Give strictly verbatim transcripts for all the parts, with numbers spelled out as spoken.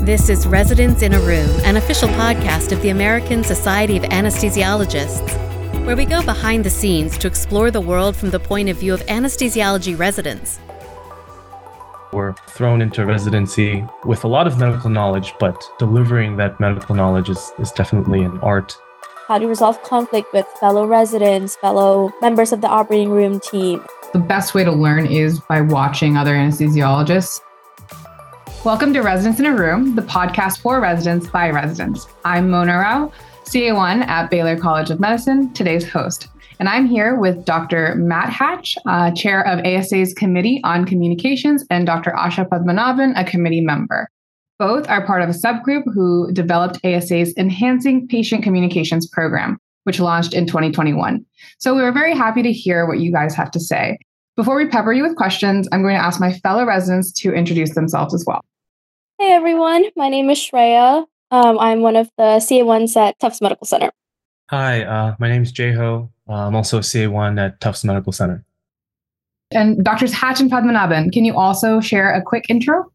This is Residents in a Room, an official podcast of the American Society of Anesthesiologists, where we go behind the scenes to explore the world from the point of view of anesthesiology residents. We're thrown into residency with a lot of medical knowledge, but delivering that medical knowledge is, is definitely an art. How to resolve conflict with fellow residents, fellow members of the operating room team. The best way to learn is by watching other anesthesiologists. Welcome to Residents in a Room, the podcast for residents by residents. I'm Mona Rao, C A one at Baylor College of Medicine, today's host. And I'm here with Doctor Matt Hatch, uh, chair of A S A's Committee on Communications, and Doctor Asha Padmanabhan, a committee member. Both are part of a subgroup who developed A S A's Enhancing Patient Communications program, which launched in twenty twenty-one. So we were very happy to hear what you guys have to say. Before we pepper you with questions, I'm going to ask my fellow residents to introduce themselves as well. Hey everyone, my name is Shreya. Um, I'm one of the C A ones at Tufts Medical Center. Hi, uh, my name is Jayho. Uh, I'm also a C A one at Tufts Medical Center. And Doctors Hatch and Padmanabhan, can you also share a quick intro?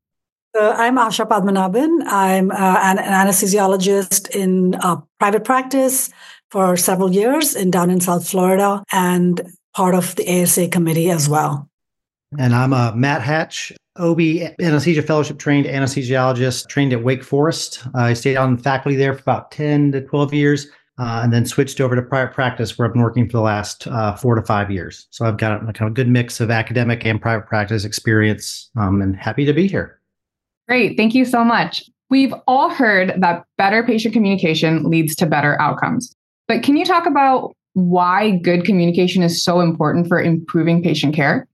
Uh, I'm Asha Padmanabhan. I'm uh, an, an anesthesiologist in uh, private practice for several years in down in South Florida and part of the A S A committee as well. And I'm uh, Matt Hatch, O B anesthesia fellowship trained anesthesiologist, trained at Wake Forest. Uh, I stayed on faculty there for about ten to twelve years, uh, and then switched over to private practice where I've been working for the last uh, four to five years. So I've got a kind of a good mix of academic and private practice experience, um, and happy to be here. Great. Thank you so much. We've all heard that better patient communication leads to better outcomes. But can you talk about why good communication is so important for improving patient care?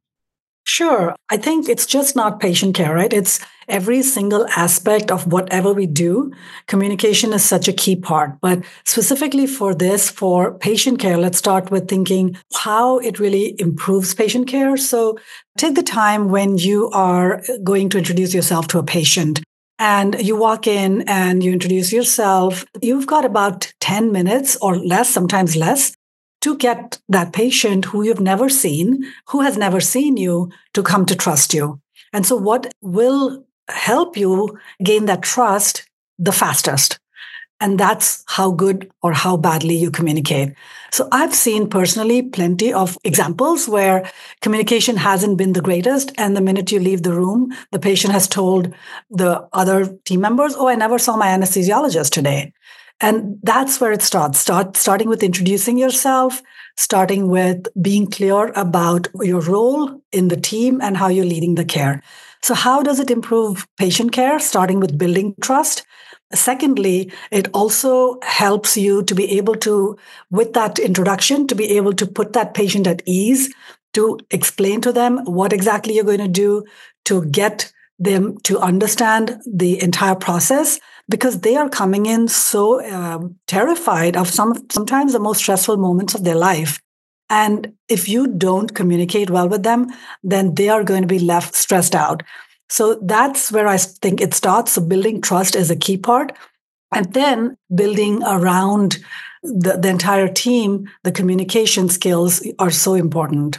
Sure. I think it's just not patient care, right? It's every single aspect of whatever we do. Communication is such a key part. But specifically for this, for patient care, let's start with thinking how it really improves patient care. So take the time when you are going to introduce yourself to a patient and you walk in and you introduce yourself. You've got about ten minutes or less, sometimes less, to get that patient who you've never seen, who has never seen you, to come to trust you. And so what will help you gain that trust the fastest? And that's how good or how badly you communicate. So I've seen personally plenty of examples where communication hasn't been the greatest. And the minute you leave the room, the patient has told the other team members, oh, I never saw my anesthesiologist today. And that's where it starts, Start starting with introducing yourself, starting with being clear about your role in the team and how you're leading the care. So how does it improve patient care? Starting with building trust. Secondly, it also helps you to be able to, with that introduction, to be able to put that patient at ease, to explain to them what exactly you're going to do, to get them to understand the entire process, because they are coming in so um, terrified of some sometimes the most stressful moments of their life. And if you don't communicate well with them, then they are going to be left stressed out. So that's where I think it starts. So building trust is a key part. And then building around the, the entire team, the communication skills are so important.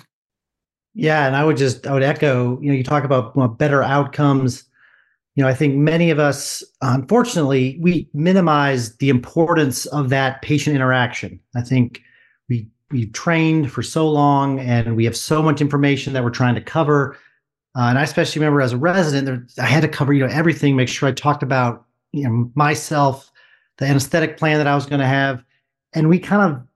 Yeah, and I would just, I would echo, you know, you talk about well, better outcomes. You know, I think many of us, unfortunately, we minimize the importance of that patient interaction. I think we, we've trained for so long and we have so much information that we're trying to cover. Uh, and I especially remember as a resident, there, I had to cover, you know, everything, make sure I talked about, you know, myself, the anesthetic plan that I was going to have. And we kind of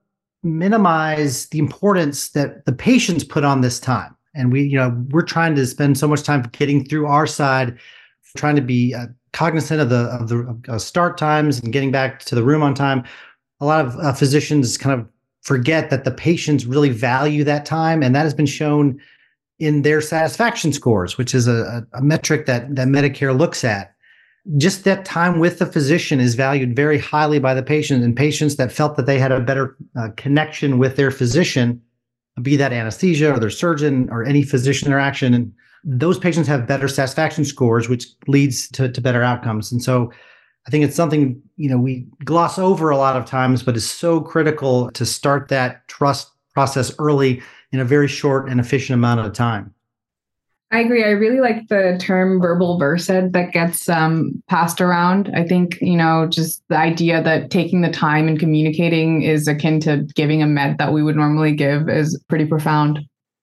minimize the importance that the patients put on this time. And we, you know, we're trying to spend so much time getting through our side, trying to be uh, cognizant of the of the uh, start times and getting back to the room on time. A lot of uh, physicians kind of forget that the patients really value that time, and that has been shown in their satisfaction scores, which is a, a metric that that Medicare looks at. Just that time with the physician is valued very highly by the patient, and patients that felt that they had a better uh, connection with their physician, be that anesthesia or their surgeon or any physician interaction, and those patients have better satisfaction scores, which leads to, to better outcomes. And so I think it's something, you know, we gloss over a lot of times, but is so critical to start that trust process early in a very short and efficient amount of time. I agree. I really like the term verbal versed that gets um, passed around. I think, you know, just the idea that taking the time and communicating is akin to giving a med that we would normally give is pretty profound.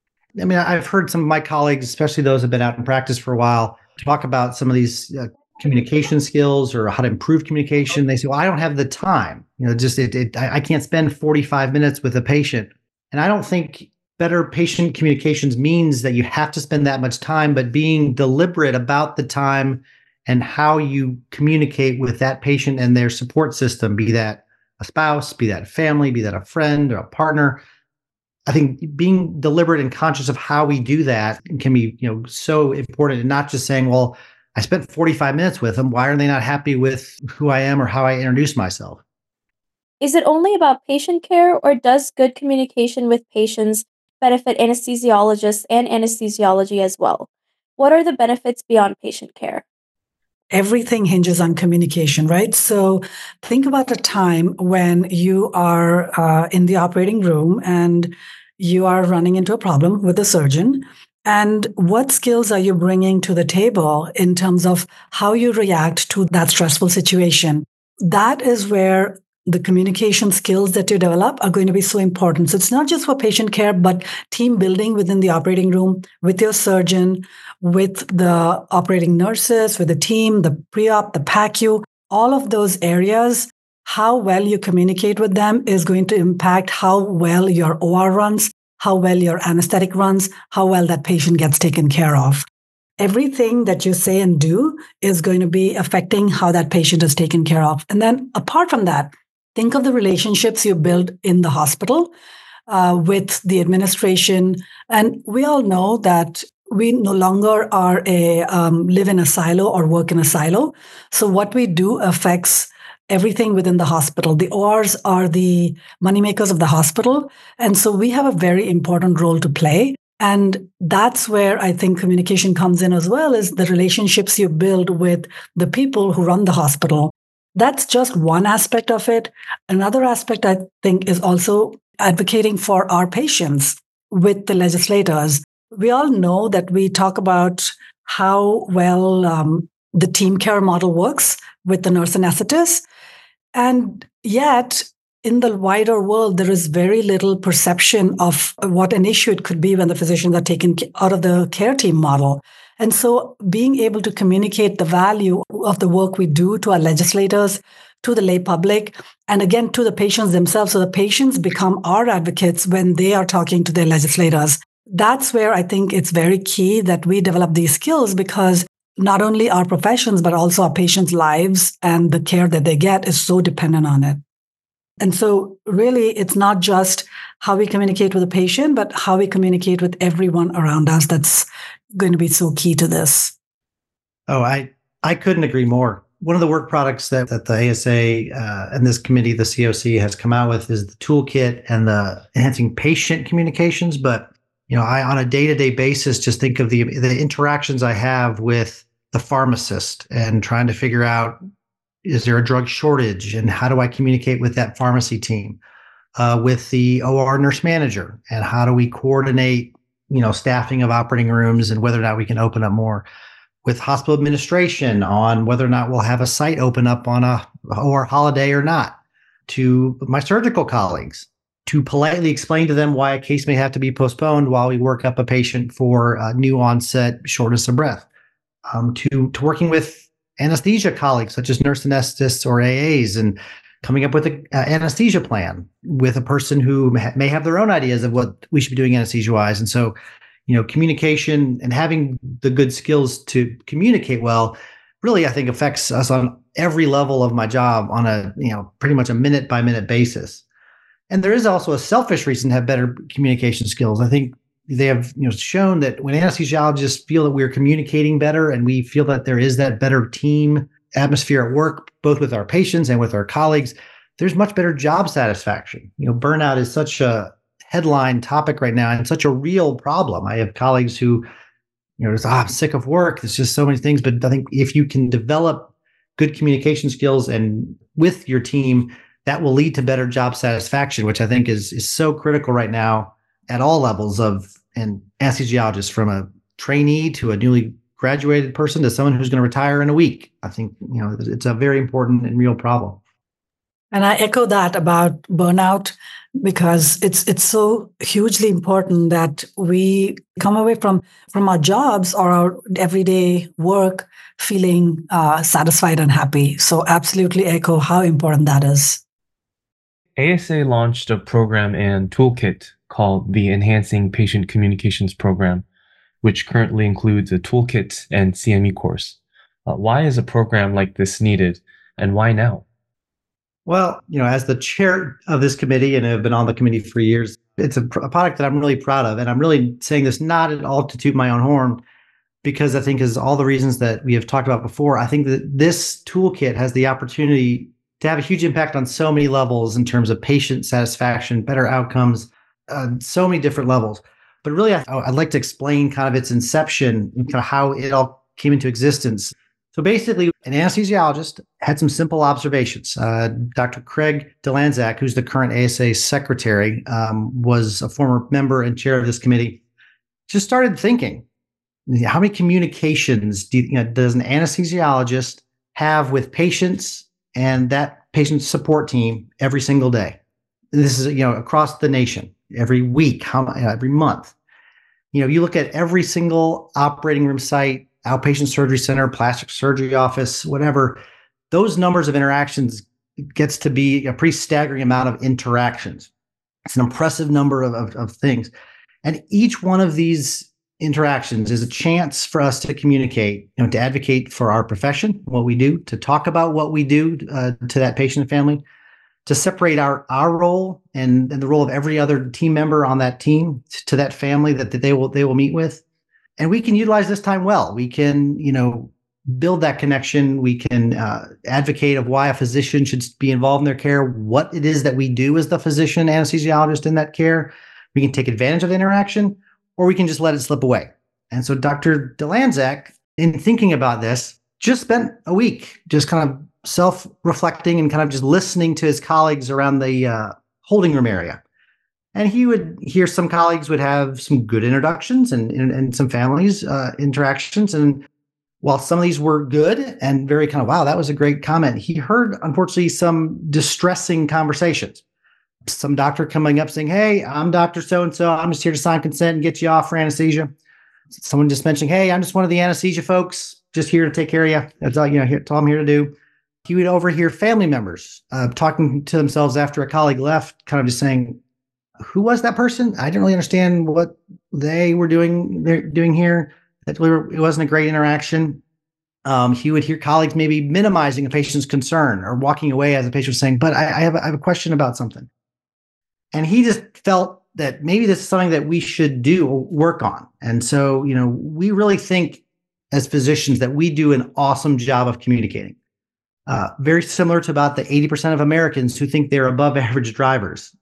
I mean, I've heard some of my colleagues, especially those who have been out in practice for a while, talk about some of these uh, communication skills or how to improve communication. They say, well, I don't have the time. You know, just it, it, I, I can't spend forty-five minutes with a patient. And I don't think better patient communications means that you have to spend that much time, but being deliberate about the time and how you communicate with that patient and their support system, be that a spouse, be that family, be that a friend or a partner. I think being deliberate and conscious of how we do that can be, you know, so important, and not just saying, well, I spent forty-five minutes with them. Why are they not happy with who I am or how I introduce myself? Is it only about patient care, or does good communication with patients benefit anesthesiologists and anesthesiology as well? What are the benefits beyond patient care? Everything hinges on communication, right? So think about a time when you are uh, in the operating room and you are running into a problem with a surgeon. And what skills are you bringing to the table in terms of how you react to that stressful situation? That is where the communication skills that you develop are going to be so important. So it's not just for patient care, but team building within the operating room with your surgeon, with the operating nurses, with the team, the pre-op, the P A C U, all of those areas. How well you communicate with them is going to impact how well your O R runs, how well your anesthetic runs, how well that patient gets taken care of. Everything that you say and do is going to be affecting how that patient is taken care of. And then apart from that, think of the relationships you build in the hospital uh, with the administration. And we all know that we no longer are a um, live in a silo or work in a silo. So what we do affects everything within the hospital. The O Rs are the moneymakers of the hospital. And so we have a very important role to play. And that's where I think communication comes in as well, is the relationships you build with the people who run the hospital. That's just one aspect of it. Another aspect, I think, is also advocating for our patients with the legislators. We all know that we talk about how well um, the team care model works with the nurse anesthetists. And yet, in the wider world, there is very little perception of what an issue it could be when the physicians are taken out of the care team model. And so being able to communicate the value of the work we do to our legislators, to the lay public, and again, to the patients themselves. So the patients become our advocates when they are talking to their legislators. That's where I think it's very key that we develop these skills, because not only our professions, but also our patients' lives and the care that they get is so dependent on it. And so really, it's not just how we communicate with the patient, but how we communicate with everyone around us that's going to be so key to this. Oh, I, I couldn't agree more. One of the work products that, that the A S A uh, and this committee, the C O C, has come out with is the toolkit and the enhancing patient communications. But, you know, I, on a day-to-day basis, just think of the, the interactions I have with the pharmacist and trying to figure out, is there a drug shortage and how do I communicate with that pharmacy team? Uh, with the O R nurse manager, and how do we coordinate, you know, staffing of operating rooms and whether or not we can open up more? With hospital administration on whether or not we'll have a site open up on a O R holiday or not. To my surgical colleagues, to politely explain to them why a case may have to be postponed while we work up a patient for uh, new onset shortness of breath. Um, to, to working with anesthesia colleagues, such as nurse anesthetists or A As, and coming up with an uh, anesthesia plan with a person who may have their own ideas of what we should be doing anesthesia-wise. And so, you know, communication and having the good skills to communicate well, really, I think affects us on every level of my job on a, you know, pretty much a minute by minute basis. And there is also a selfish reason to have better communication skills. I think they have, you know, shown that when anesthesiologists feel that we're communicating better and we feel that there is that better team atmosphere at work, both with our patients and with our colleagues, there's much better job satisfaction. You know, burnout is such a headline topic right now and such a real problem. I have colleagues who, you know, just, oh, I'm sick of work. There's just so many things. But I think if you can develop good communication skills and with your team, that will lead to better job satisfaction, which I think is is so critical right now at all levels of and anesthesiologists, from a trainee to a newly graduated person to someone who's going to retire in a week. I think, you know, it's a very important and real problem. And I echo that about burnout, because it's it's so hugely important that we come away from, from our jobs or our everyday work feeling uh, satisfied and happy. So absolutely echo how important that is. A S A launched a program and toolkit called the Enhancing Patient Communications Program, which currently includes a toolkit and C M E course. Uh, why is a program like this needed, and why now? Well, you know, as the chair of this committee, and have been on the committee for years, it's a, a product that I'm really proud of. And I'm really saying this not at all to toot my own horn, because I think is all the reasons that we have talked about before. I think that this toolkit has the opportunity to have a huge impact on so many levels in terms of patient satisfaction, better outcomes, uh, so many different levels. But really, I, I'd like to explain kind of its inception and kind of how it all came into existence. So basically, an anesthesiologist had some simple observations. Uh, Doctor Craig Delanzak, who's the current A S A secretary, um, was a former member and chair of this committee, just started thinking, how many communications do you, you know, does an anesthesiologist have with patients and that patient support team every single day? This is, you know, across the nation, every week, how, every month. You know, you look at every single operating room site, outpatient surgery center, plastic surgery office, whatever, those numbers of interactions gets to be a pretty staggering amount of interactions. It's an impressive number of, of, of things. And each one of these interactions is a chance for us to communicate, you know, to advocate for our profession, what we do, to talk about what we do uh, to that patient and family, to separate our, our role and, and the role of every other team member on that team to that family that, that they will they will meet with. And we can utilize this time well. We can, you know, build that connection. We can uh, advocate of why a physician should be involved in their care, what it is that we do as the physician anesthesiologist in that care. We can take advantage of the interaction, or we can just let it slip away. And so Doctor Delanzak, in thinking about this, just spent a week just kind of self-reflecting and kind of just listening to his colleagues around the uh, holding room area. And he would hear some colleagues would have some good introductions and, and, and some families uh, interactions. And while some of these were good and very kind of, wow, that was a great comment, he heard, unfortunately, some distressing conversations. Some doctor coming up saying, hey, I'm Doctor So-and-so. I'm just here to sign consent and get you off for anesthesia. Someone just mentioning, hey, I'm just one of the anesthesia folks, just here to take care of you. That's all, you know, that's all I'm here to do. He would overhear family members uh, talking to themselves after a colleague left, kind of just saying, who was that person? I didn't really understand what they were doing. They're doing here. That it wasn't a great interaction. Um, he would hear colleagues maybe minimizing a patient's concern or walking away as a patient was saying, but I, I, have a, I have a question about something. And he just felt that maybe this is something that we should do work on. And so, you know, we really think as physicians that we do an awesome job of communicating. Uh, very similar to about the eighty percent of Americans who think they're above average drivers.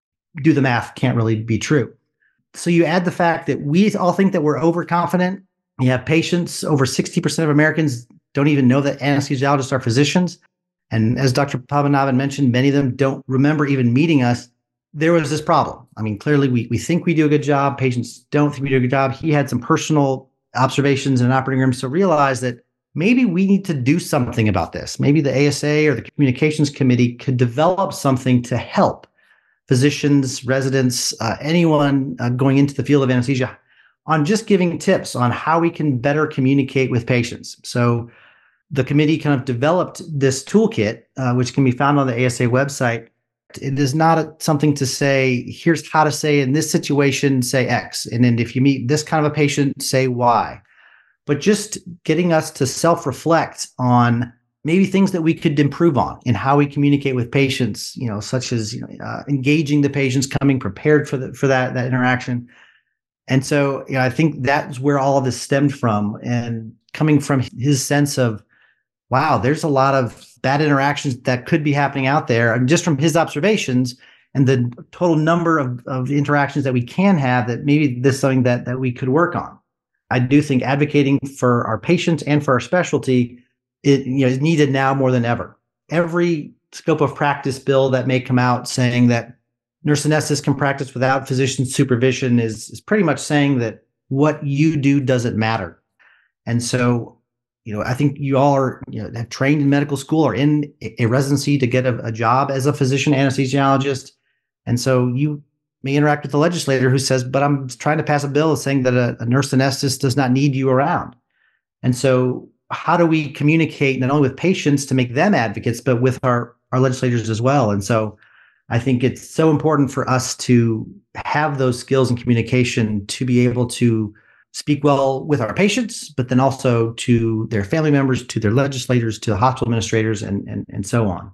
Do the math, can't really be true. So you add the fact that we all think that we're overconfident. You have patients, over sixty percent of Americans don't even know that anesthesiologists are physicians. And as Doctor Padmanabhan mentioned, many of them don't remember even meeting us. There was this problem. I mean, clearly we, we think we do a good job. Patients don't think we do a good job. He had some personal observations in an operating room. So realize that maybe we need to do something about this. Maybe the A S A or the communications committee could develop something to help physicians, residents, uh, anyone uh, going into the field of anesthesia on just giving tips on how we can better communicate with patients. So the committee kind of developed this toolkit, uh, which can be found on the A S A website. It is not a, something to say, here's how to say in this situation, say X. And then if you meet this kind of a patient, say Y. But just getting us to self-reflect on maybe things that we could improve on in how we communicate with patients, you know, such as, you know, uh, engaging the patients, coming prepared for the, for that, that interaction. And so, you know, I think that's where all of this stemmed from, and coming from his sense of, wow, there's a lot of bad interactions that could be happening out there. And just from his observations and the total number of, of interactions that we can have, that maybe this is something that, that we could work on. I do think advocating for our patients and for our specialty, it, you know, is needed now more than ever. Every scope of practice bill that may come out saying that nurse anesthetists can practice without physician supervision is, is pretty much saying that what you do doesn't matter. And so, you know, I think you all are, you know, have trained in medical school or in a residency to get a, a job as a physician anesthesiologist. And so you may interact with the legislator who says, but I'm trying to pass a bill saying that a, a nurse anesthetist does not need you around. And so how do we communicate not only with patients to make them advocates, but with our, our legislators as well? And so I think it's so important for us to have those skills in communication to be able to speak well with our patients, but then also to their family members, to their legislators, to the hospital administrators, and, and, and so on.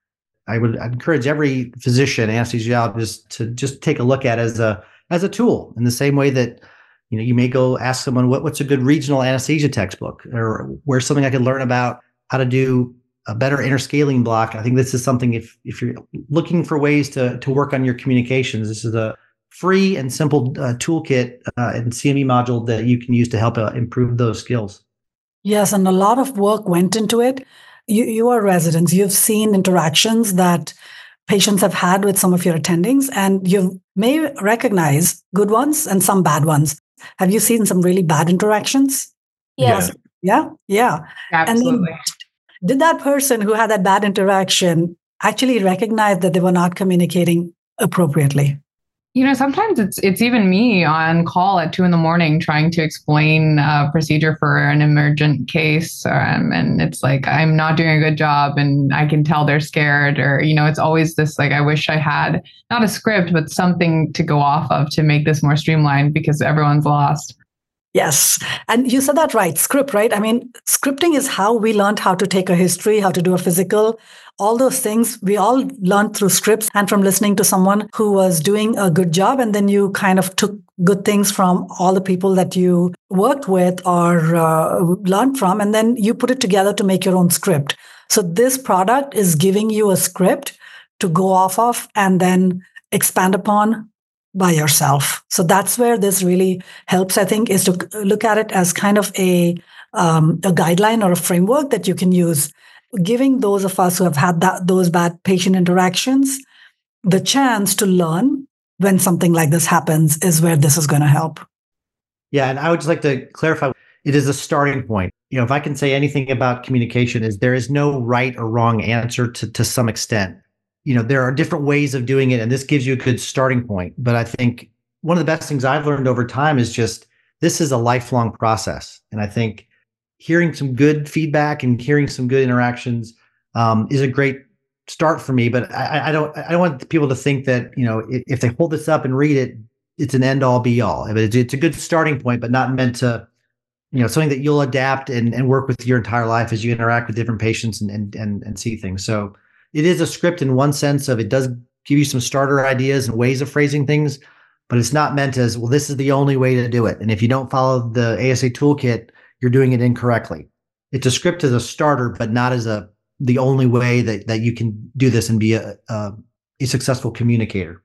I would encourage every physician, anesthesiologist to just take a look at it as a as a tool, in the same way that, you know, you may go ask someone what, what's a good regional anesthesia textbook, or where's something I could learn about how to do a better interscaling block. I think this is something, if if you're looking for ways to to work on your communications, this is a free and simple uh, toolkit uh, and C M E module that you can use to help uh, improve those skills. Yes, and a lot of work went into it. You, you are residents. You've seen interactions that patients have had with some of your attendings, and you may recognize good ones and some bad ones. Have you seen some really bad interactions? Yes. Yeah, yeah. Absolutely. And then, did that person who had that bad interaction actually recognize that they were not communicating appropriately? You know, sometimes it's it's even me on call at two in the morning trying to explain a procedure for an emergent case. Um, and it's like, I'm not doing a good job and I can tell they're scared. Or, you know, it's always this, like, I wish I had not a script, but something to go off of to make this more streamlined because everyone's lost. Yes. And you said that right. Script, right? I mean, scripting is how we learned how to take a history, how to do a physical, all those things we all learned through scripts and from listening to someone who was doing a good job. And then you kind of took good things from all the people that you worked with or uh, learned from, and then you put it together to make your own script. So this product is giving you a script to go off of and then expand upon by yourself. So that's where this really helps, I think, is to look at it as kind of a um, a guideline or a framework that you can use, giving those of us who have had that, those bad patient interactions the chance to learn when something like this happens is where this is going to help. Yeah, and I would just like to clarify, it is a starting point. You know, if I can say anything about communication, is there is no right or wrong answer to, to some extent. You know, there are different ways of doing it, and this gives you a good starting point. But I think one of the best things I've learned over time is just, this is a lifelong process. And I think hearing some good feedback and hearing some good interactions um, is a great start for me. But I, I don't, I don't want people to think that, you know, if, if they hold this up and read it, it's an end all be all. It's, it's a good starting point, but not meant to, you know, something that you'll adapt and, and work with your entire life as you interact with different patients and, and, and, and see things. So it is a script in one sense of, it does give you some starter ideas and ways of phrasing things, but it's not meant as, well, this is the only way to do it. And if you don't follow the A S A toolkit, you're doing it incorrectly. It's a script as a starter, but not as a the only way that, that you can do this and be a, a, a successful communicator.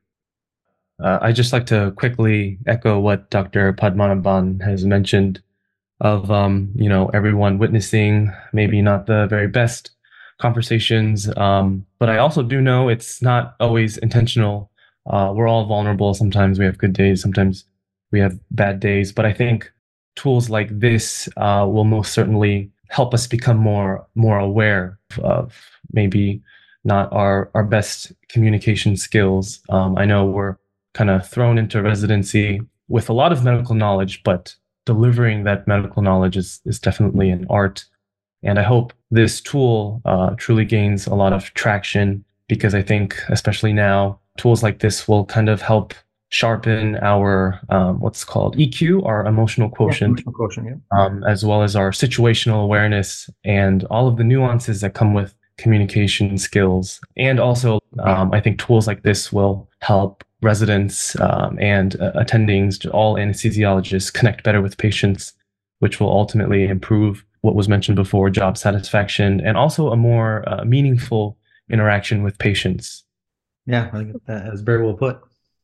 Uh, I'd just like to quickly echo what Doctor Padmanabhan has mentioned of, um, you know, everyone witnessing maybe not the very best conversations. Um, but I also do know it's not always intentional. Uh, we're all vulnerable. Sometimes we have good days. Sometimes we have bad days. But I think tools like this uh, will most certainly help us become more more aware of maybe not our, our best communication skills. Um, I know we're kind of thrown into residency with a lot of medical knowledge, but delivering that medical knowledge is, is definitely an art. And I hope this tool uh, truly gains a lot of traction, because I think, especially now, tools like this will kind of help sharpen our um, what's called E Q, our emotional quotient, yeah, emotional quotient yeah. um, as well as our situational awareness and all of the nuances that come with communication skills. And also, um, I think tools like this will help residents um, and uh, attendings, all anesthesiologists, connect better with patients, which will ultimately improve what was mentioned before, job satisfaction, and also a more uh, meaningful interaction with patients. Yeah, I think that is very well put.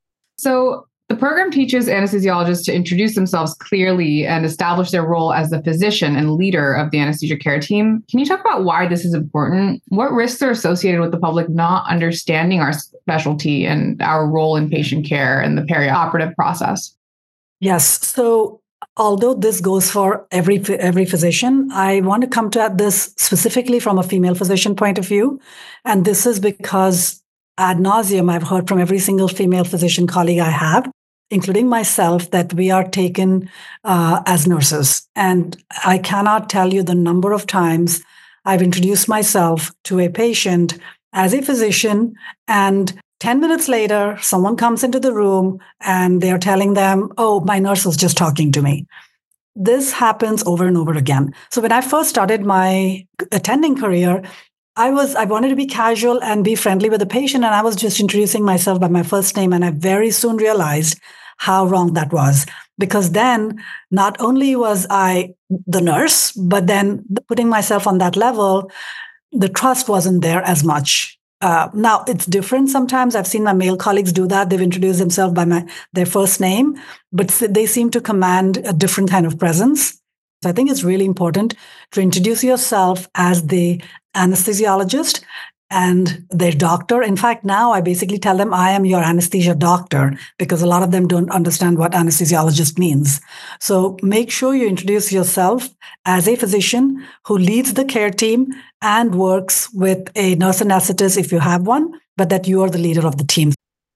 So the program teaches anesthesiologists to introduce themselves clearly and establish their role as the physician and leader of the anesthesia care team. Can you talk about why this is important? What risks are associated with the public not understanding our specialty and our role in patient care and the perioperative process? Yes. So although this goes for every every physician, I want to come to this specifically from a female physician point of view. And this is because ad nauseum, I've heard from every single female physician colleague I have, including myself, that we are taken uh, as nurses. And I cannot tell you the number of times I've introduced myself to a patient as a physician, and ten minutes later, someone comes into the room and they're telling them, oh, my nurse was just talking to me. This happens over and over again. So when I first started my attending career, I was I wanted to be casual and be friendly with the patient, and I was just introducing myself by my first name, and I very soon realized how wrong that was. Because then not only was I the nurse, but then putting myself on that level, the trust wasn't there as much. Uh, now, it's different sometimes. I've seen my male colleagues do that. They've introduced themselves by my, their first name, but they seem to command a different kind of presence. So I think it's really important to introduce yourself as the anesthesiologist and their doctor. In fact, now I basically tell them I am your anesthesia doctor, because a lot of them don't understand what anesthesiologist means. So make sure you introduce yourself as a physician who leads the care team and works with a nurse anesthetist if you have one, but that you are the leader of the team.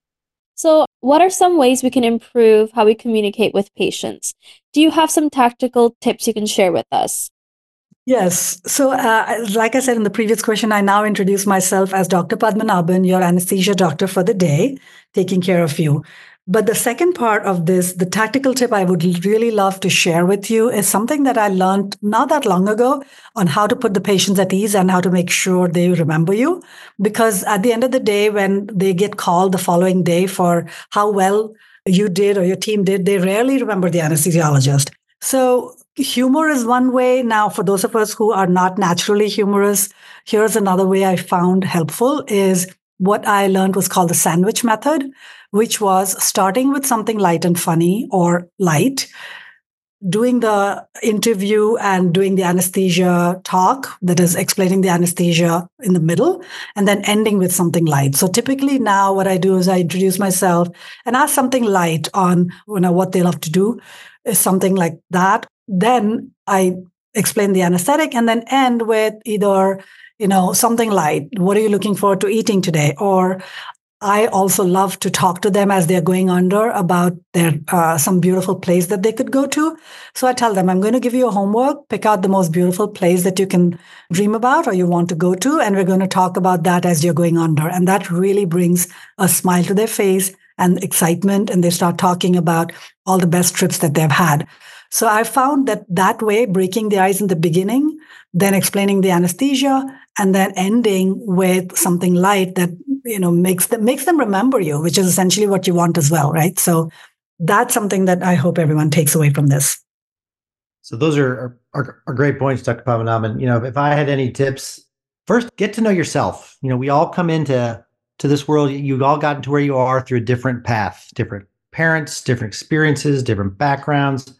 So what are some ways we can improve how we communicate with patients? Do you have some tactical tips you can share with us? Yes. So, uh, like I said in the previous question, I now introduce myself as Doctor Padmanabhan, your anesthesia doctor for the day, taking care of you. But the second part of this, the tactical tip I would really love to share with you, is something that I learned not that long ago on how to put the patients at ease and how to make sure they remember you. Because at the end of the day, when they get called the following day for how well you did or your team did, they rarely remember the anesthesiologist. So humor is one way. Now, for those of us who are not naturally humorous, here's another way I found helpful is what I learned was called the sandwich method, which was starting with something light and funny or light, doing the interview and doing the anesthesia talk, that is explaining the anesthesia in the middle, and then ending with something light. So typically now what I do is I introduce myself and ask something light on, you know, what they love to do, is something like that. Then I explain the anesthetic and then end with either, you know, something light. What are you looking forward to eating today? Or I also love to talk to them as they're going under about their uh, some beautiful place that they could go to. So I tell them, I'm going to give you a homework, pick out the most beautiful place that you can dream about or you want to go to, and we're going to talk about that as you're going under. And that really brings a smile to their face and excitement, and they start talking about all the best trips that they've had. So I found that that way, breaking the ice in the beginning, then explaining the anesthesia, and then ending with something light that, you know, makes them makes them remember you, which is essentially what you want as well, right? So that's something that I hope everyone takes away from this. So those are are, are great points, Doctor Padmanabhan. You know, if I had any tips, first get to know yourself. You know, we all come into to this world. You all gotten to where you are through a different path, different parents, different experiences, different backgrounds.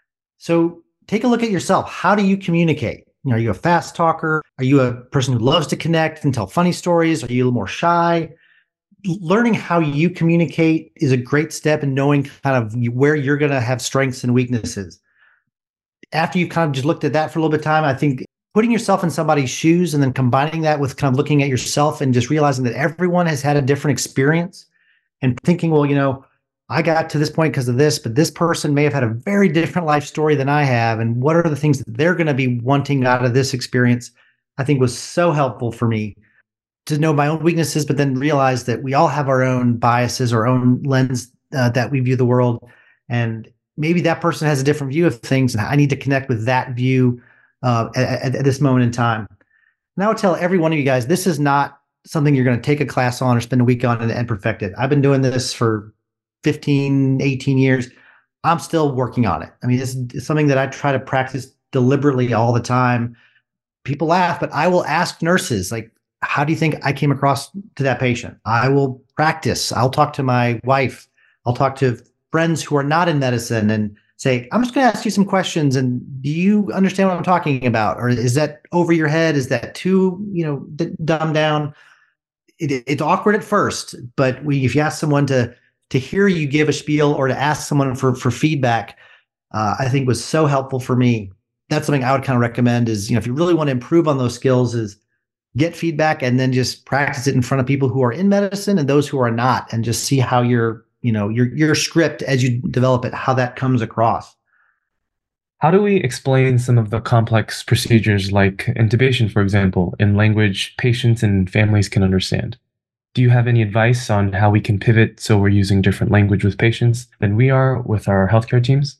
So take a look at yourself. How do you communicate? You know, are you a fast talker? Are you a person who loves to connect and tell funny stories? Are you a little more shy? Learning how you communicate is a great step in knowing kind of where you're going to have strengths and weaknesses. After you've kind of just looked at that for a little bit of time, I think putting yourself in somebody's shoes and then combining that with kind of looking at yourself and just realizing that everyone has had a different experience and thinking, well, you know, I got to this point because of this, but this person may have had a very different life story than I have. And what are the things that they're going to be wanting out of this experience? I think was so helpful for me to know my own weaknesses, but then realize that we all have our own biases, our own lens uh, that we view the world. And maybe that person has a different view of things. And I need to connect with that view uh, at, at this moment in time. And I would tell every one of you guys, this is not something you're going to take a class on or spend a week on and, and perfect it. I've been doing this for fifteen, eighteen years. I'm still working on it. I mean, it's, it's something that I try to practice deliberately all the time. People laugh, but I will ask nurses, like, how do you think I came across to that patient? I will practice. I'll talk to my wife. I'll talk to friends who are not in medicine and say, I'm just going to ask you some questions. And do you understand what I'm talking about? Or is that over your head? Is that too, you know, d- dumbed down? It, it's awkward at first, but we, if you ask someone to to hear you give a spiel or to ask someone for, for feedback, uh, I think was so helpful for me. That's something I would kind of recommend is, you know, if you really want to improve on those skills, is get feedback and then just practice it in front of people who are in medicine and those who are not, and just see how your, you know, your your script as you develop it, how that comes across. How do we explain some of the complex procedures like intubation, for example, in language patients and families can understand? Do you have any advice on how we can pivot so we're using different language with patients than we are with our healthcare teams?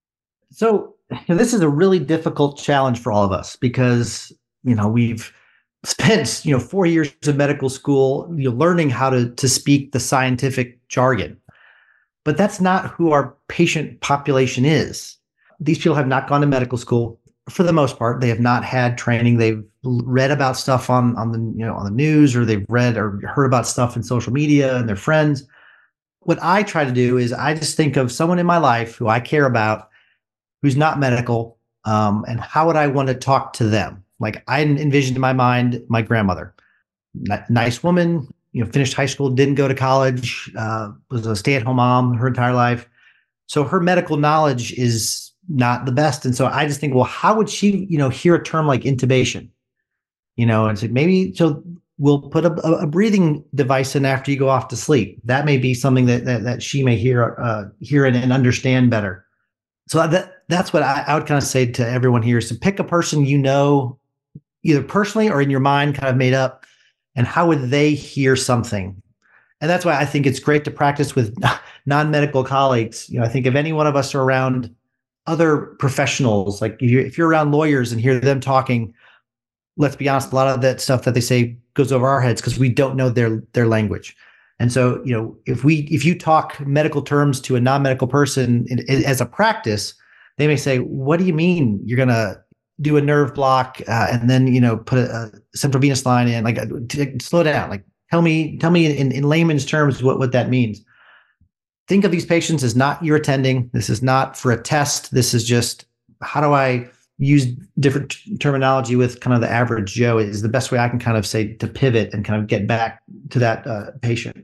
So you know, this is a really difficult challenge for all of us because, you know, we've spent, you know, four years of medical school, you know, learning how to, to speak the scientific jargon. But that's not who our patient population is. These people have not gone to medical school for the most part. They have not had training. They've read about stuff on, on the, you know, on the news, or they've read or heard about stuff in social media and their friends. What I try to do is I just think of someone in my life who I care about, who's not medical, um, and how would I want to talk to them? Like I envisioned in my mind, my grandmother, N- nice woman, you know, finished high school, didn't go to college, uh, was a stay-at-home mom her entire life. So her medical knowledge is not the best. And so I just think, well, how would she, you know, hear a term like intubation? You know, and so maybe, so we'll put a, a breathing device in after you go off to sleep. That may be something that that, that she may hear, uh, hear and, and understand better. So that that's what I, I would kind of say to everyone here is to pick a person you know, either personally or in your mind kind of made up, and how would they hear something? And that's why I think it's great to practice with non-medical colleagues. You know, I think if any one of us are around other professionals, like if you're, if you're around lawyers and hear them talking, let's be honest, a lot of that stuff that they say goes over our heads because we don't know their their language. And so, you know, if we if you talk medical terms to a non-medical person in, in, as a practice, they may say, "What do you mean you're going to do a nerve block uh, and then, you know, put a, a central venous line in?" Like, t- slow down. Like, tell me, tell me in, in layman's terms what, what that means. Think of these patients as not you're attending. This is not for a test. This is just, how do I use different t- terminology with kind of the average Joe is the best way I can kind of say to pivot and kind of get back to that uh, patient.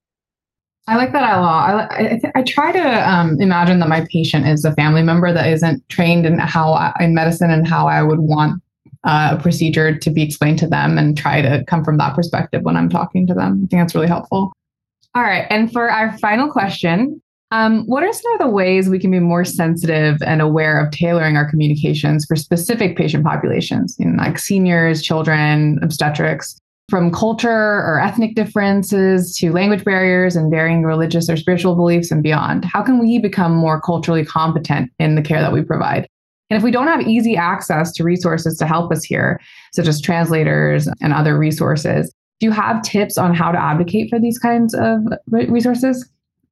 I like that a lot. I, I, th- I try to um, imagine that my patient is a family member that isn't trained in how I, in medicine and how I would want uh, a procedure to be explained to them, and try to come from that perspective when I'm talking to them. I think that's really helpful. All right. And for our final question, um, what are some of the ways we can be more sensitive and aware of tailoring our communications for specific patient populations, you know, like seniors, children, obstetrics, from culture or ethnic differences to language barriers and varying religious or spiritual beliefs and beyond? How can we become more culturally competent in the care that we provide? And if we don't have easy access to resources to help us here, such as translators and other resources, do you have tips on how to advocate for these kinds of resources?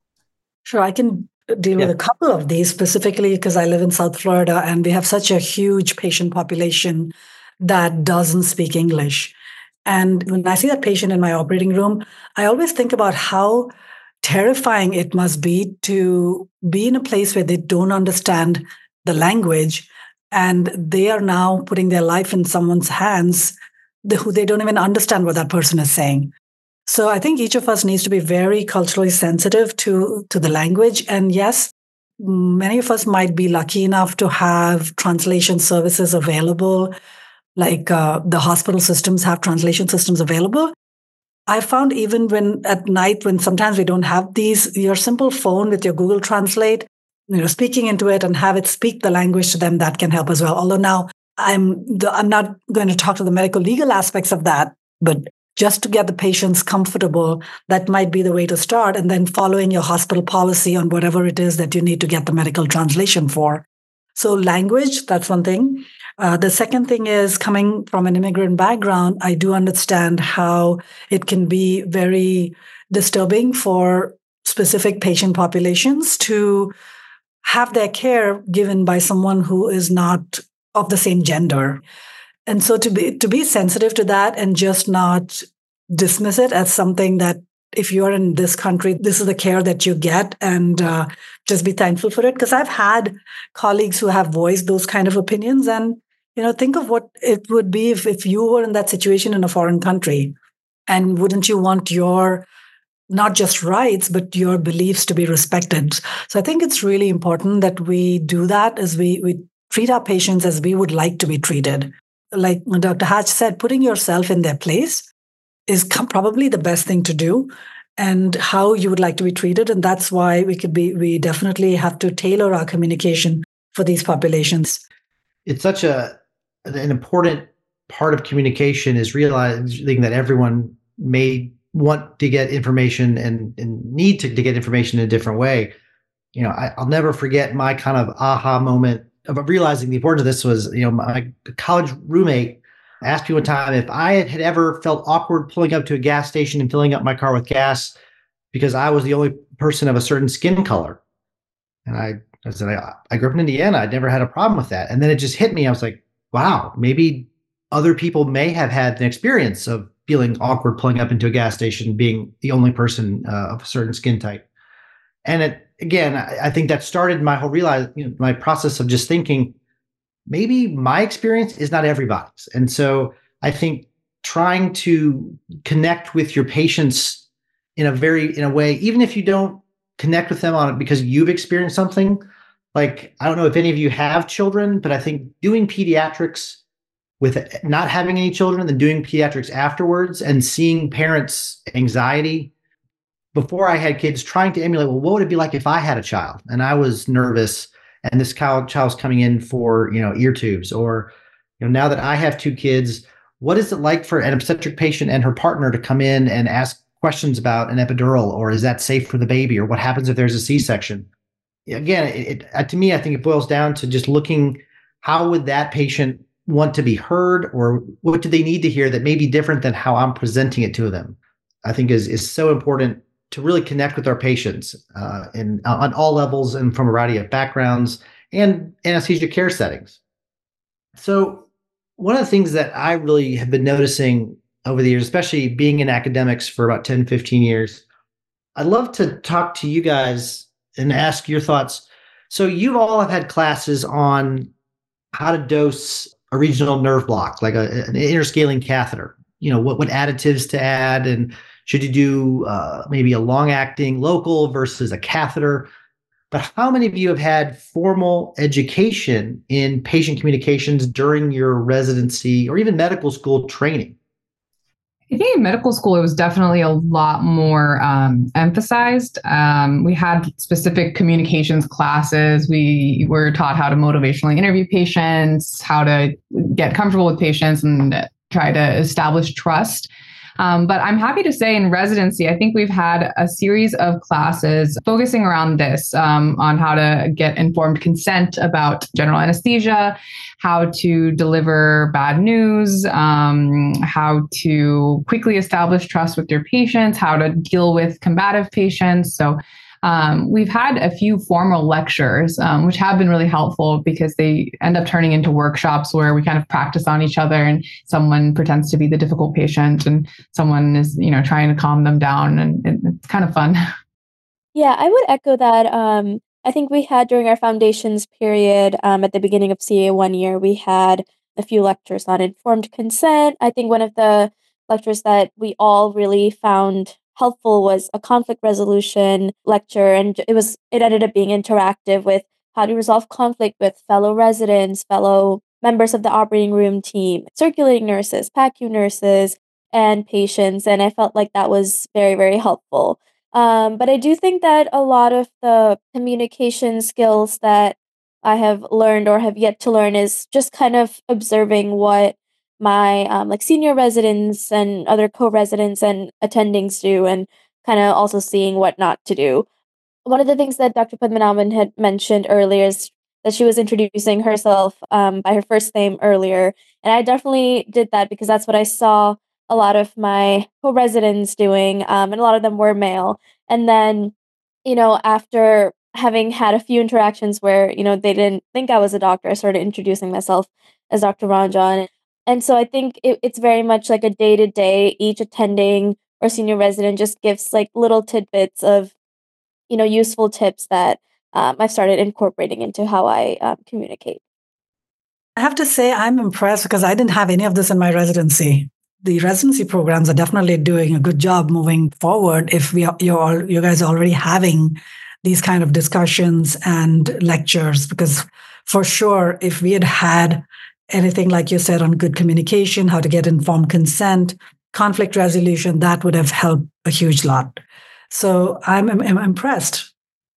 Sure, I can deal yeah. with a couple of these specifically because I live in South Florida and we have such a huge patient population that doesn't speak English. And when I see that patient in my operating room, I always think about how terrifying it must be to be in a place where they don't understand the language and they are now putting their life in someone's hands who they don't even understand what that person is saying. So I think each of us needs to be very culturally sensitive to, to the language. And yes, many of us might be lucky enough to have translation services available, like uh, the hospital systems have translation systems available. I found even when at night, when sometimes we don't have these, your simple phone with your Google Translate, you know, speaking into it and have it speak the language to them, that can help as well. Although now I'm the, I'm not going to talk to the medical legal aspects of that, but just to get the patients comfortable, that might be the way to start. And then following your hospital policy on whatever it is that you need to get the medical translation for. So language, that's one thing. Uh, the second thing is, coming from an immigrant background, I do understand how it can be very disturbing for specific patient populations to have their care given by someone who is not of the same gender. And so to be to be sensitive to that and just not dismiss it as something that if you're in this country, this is the care that you get, and uh, just be thankful for it. Because I've had colleagues who have voiced those kind of opinions, and you know, think of what it would be if, if you were in that situation in a foreign country, and wouldn't you want your not just rights, but your beliefs to be respected. So I think it's really important that we do that as we, we treat our patients as we would like to be treated. Like Doctor Hatch said, putting yourself in their place is com- probably the best thing to do, and how you would like to be treated. And that's why we could be, we definitely have to tailor our communication for these populations. It's such a an important part of communication is realizing that everyone may want to get information and, and need to, to get information in a different way. You know, I, I'll never forget my kind of aha moment of realizing the importance of this was, you know, my college roommate asked me one time if I had ever felt awkward pulling up to a gas station and filling up my car with gas because I was the only person of a certain skin color. And I, I said, I, I grew up in Indiana. I'd never had a problem with that. And then it just hit me. I was like, wow, maybe other people may have had an experience of feeling awkward pulling up into a gas station, being the only person uh, of a certain skin type. And it, again, I, I think that started my whole realize, you know, my process of just thinking, maybe my experience is not everybody's. And so I think trying to connect with your patients in a very, in a way, even if you don't connect with them on it because you've experienced something, like, I don't know if any of you have children, but I think doing pediatrics with not having any children and then doing pediatrics afterwards and seeing parents' anxiety before I had kids, trying to emulate, well, what would it be like if I had a child and I was nervous and this child child's coming in for, you know, ear tubes, or, you know, now that I have two kids, what is it like for an obstetric patient and her partner to come in and ask questions about an epidural, or is that safe for the baby, or what happens if there's a C-section? Again, it, it, to me, I think it boils down to just looking, how would that patient want to be heard, or what do they need to hear that may be different than how I'm presenting it to them? I think is is so important to really connect with our patients uh, in, on all levels and from a variety of backgrounds and anesthesia care settings. So one of the things that I really have been noticing over the years, especially being in academics for about ten, fifteen years, I'd love to talk to you guys and ask your thoughts. So you all have had classes on how to dose a regional nerve block, like a, an interscaling catheter, you know, what, what additives to add, and should you do uh, maybe a long-acting local versus a catheter? But how many of you have had formal education in patient communications during your residency or even medical school training? I think in medical school, it was definitely a lot more um, emphasized. Um, we had specific communications classes. We were taught how to motivationally interview patients, how to get comfortable with patients and try to establish trust. Um, but I'm happy to say in residency, I think we've had a series of classes focusing around this, um, on how to get informed consent about general anesthesia, how to deliver bad news, um, how to quickly establish trust with your patients, how to deal with combative patients. So Um, we've had a few formal lectures, um, which have been really helpful because they end up turning into workshops where we kind of practice on each other, and someone pretends to be the difficult patient and someone is, you know, trying to calm them down, and it, it's kind of fun. Yeah, I would echo that. Um, I think we had during our foundations period, um, at the beginning of C A one year, we had a few lectures on informed consent. I think one of the lectures that we all really found helpful was a conflict resolution lecture, and it was it ended up being interactive with how to resolve conflict with fellow residents, fellow members of the operating room team, circulating nurses, P A C U nurses, and patients, and I felt like that was very, very helpful. Um, but I do think that a lot of the communication skills that I have learned or have yet to learn is just kind of observing what my um, like senior residents and other co-residents and attendings do, and kind of also seeing what not to do. One of the things that Doctor Padmanabhan had mentioned earlier is that she was introducing herself um, by her first name earlier, and I definitely did that because that's what I saw a lot of my co-residents doing, um, and a lot of them were male. And then, you know, after having had a few interactions where, you know, they didn't think I was a doctor, I started introducing myself as Doctor Ranjan. And so I think it, it's very much like a day-to-day, each attending or senior resident just gives like little tidbits of, you know, useful tips that um, I've started incorporating into how I um, communicate. I have to say I'm impressed because I didn't have any of this in my residency. the residency programs are definitely doing a good job moving forward if we are, you're all, you guys are already having these kind of discussions and lectures, because for sure, if we had had anything like you said on good communication, how to get informed consent, conflict resolution, that would have helped a huge lot. So I'm, I'm, I'm impressed.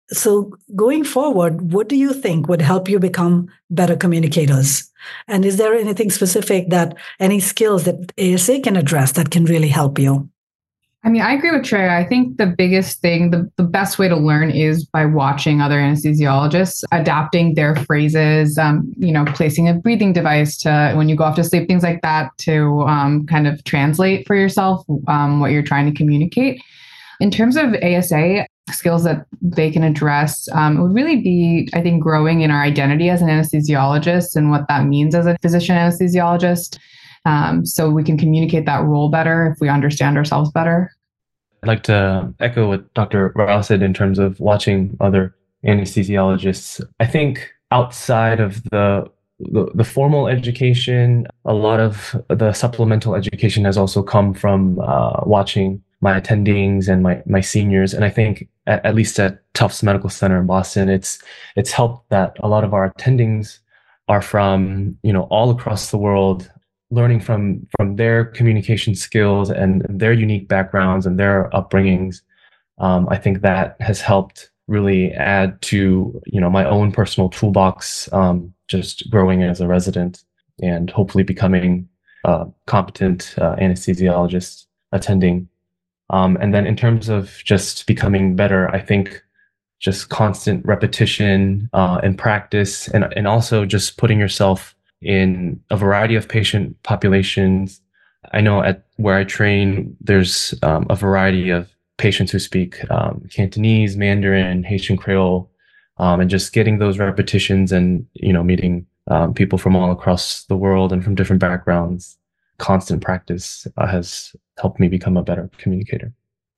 So going forward, what do you think would help you become better communicators? And is there anything specific that any skills that A S A can address that can really help you? I mean, I agree with Treya. I think the biggest thing, the, the best way to learn is by watching other anesthesiologists, adapting their phrases, um, you know, placing a breathing device to when you go off to sleep, things like that, to um, kind of translate for yourself um, what you're trying to communicate. In terms of A S A, skills that they can address um, would really be, I think, growing in our identity as an anesthesiologist and what that means as a physician anesthesiologist. Um, so we can communicate that role better if we understand ourselves better. I'd like to echo what Doctor Rao said in terms of watching other anesthesiologists. I think outside of the, the the formal education, a lot of the supplemental education has also come from uh, watching my attendings and my my seniors. And I think at, at least at Tufts Medical Center in Boston, it's it's helped that a lot of our attendings are from, you know, all across the world, learning from from their communication skills and their unique backgrounds and their upbringings. Um, I think that has helped really add to, you know, my own personal toolbox, um, just growing as a resident and hopefully becoming a competent uh, anesthesiologist attending. Um, and then in terms of just becoming better, I think just constant repetition uh, and practice, and, and also just putting yourself in a variety of patient populations. I know at where I train, there's um, a variety of patients who speak um, Cantonese, Mandarin, Haitian Creole, um, and just getting those repetitions and, you know, meeting um, people from all across the world and from different backgrounds. Constant practice uh, has helped me become a better communicator.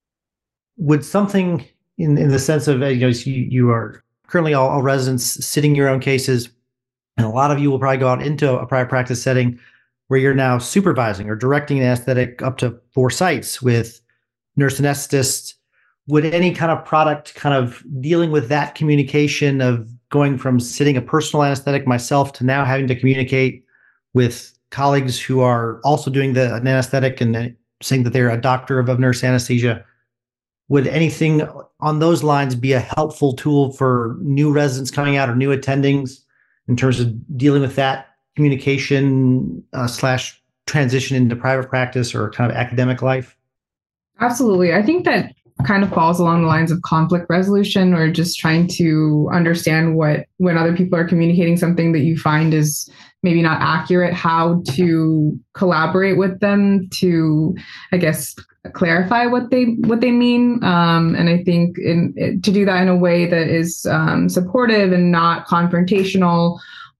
Would something in, in the sense of, you know, you, you are currently all, all residents sitting your own cases, and a lot of you will probably go out into a private practice setting where you're now supervising or directing an anesthetic up to four sites with nurse anesthetists. Would any kind of product kind of dealing with that communication of going from sitting a personal anesthetic myself to now having to communicate with colleagues who are also doing the anesthetic and saying that they're a doctor of, of nurse anesthesia, would anything on those lines be a helpful tool for new residents coming out or new attendings in terms of dealing with that communication uh, slash transition into private practice or kind of academic life? Absolutely. I think that kind of falls along the lines of conflict resolution, or just trying to understand what, when other people are communicating something that you find is maybe not accurate, how to collaborate with them to, I guess, clarify what they what they mean. Um, and I think in, to do that in a way that is um, supportive and not confrontational,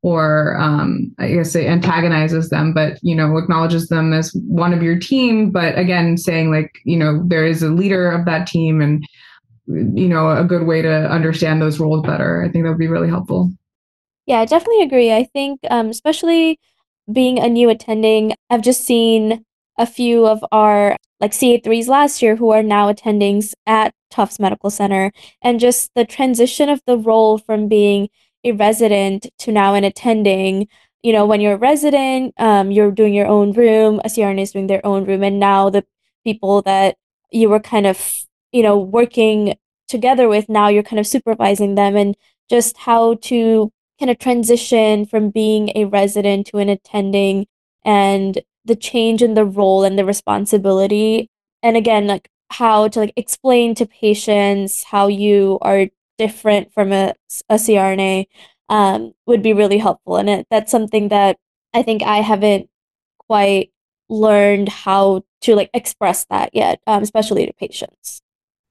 or um, I guess it antagonizes them, but, you know, acknowledges them as one of your team. But again, saying like, you know, there is a leader of that team, and, you know, a good way to understand those roles better. I think that would be really helpful. Yeah, I definitely agree. I think um, especially being a new attending, I've just seen a few of our like C A threes last year who are now attendings at Tufts Medical Center, and just the transition of the role from being a resident to now an attending. You know, when you're a resident, um, you're doing your own room, a C R N A is doing their own room, and now the people that you were kind of, you know, working together with, now you're kind of supervising them, and just how to kind of transition from being a resident to an attending, and the change in the role and the responsibility. And again, like how to like explain to patients how you are different from a, a C R N A um, would be really helpful. And it, that's something that I think I haven't quite learned how to like express that yet, um, especially to patients.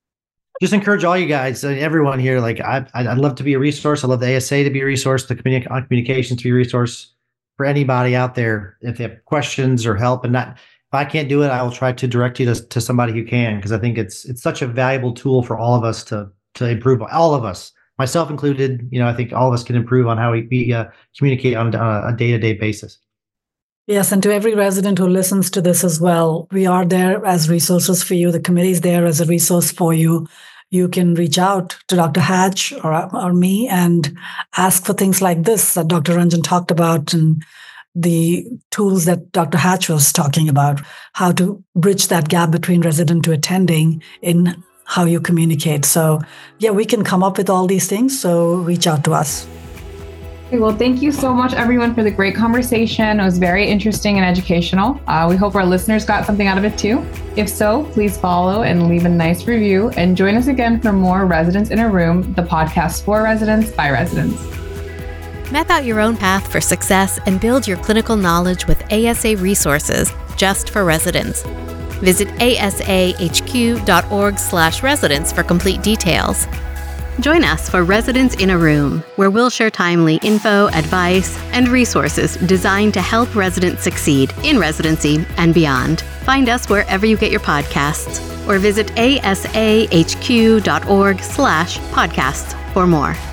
Just encourage all you guys, uh, everyone here. Like I, I'd love to be a resource. I love the A S A to be a resource, the communi- communications to be a resource for anybody out there. If they have questions or help, and not, if I can't do it, I will try to direct you to, to somebody who can, because I think it's it's such a valuable tool for all of us to to improve. All of us, myself included. You know, I think all of us can improve on how we, we uh, communicate on, on a day to day basis. Yes, and to every resident who listens to this as well, we are there as resources for you. The committee is there as a resource for you. You can reach out to Doctor Hatch or, or me and ask for things like this that Doctor Ranjan talked about, and the tools that Doctor Hatch was talking about, how to bridge that gap between resident to attending in how you communicate. So yeah, we can come up with all these things. So reach out to us. Okay, well, thank you so much, everyone, for the great conversation. It was very interesting and educational. Uh, we hope our listeners got something out of it too. If so, please follow and leave a nice review, and join us again for more Residents in a Room, the podcast for residents by residents. Map out your own path for success and build your clinical knowledge with A S A resources just for residents. Visit asahq.org slash residents for complete details. Join us for Residents in a Room, where we'll share timely info, advice, and resources designed to help residents succeed in residency and beyond. Find us wherever you get your podcasts, or visit asahq.org slash podcasts for more.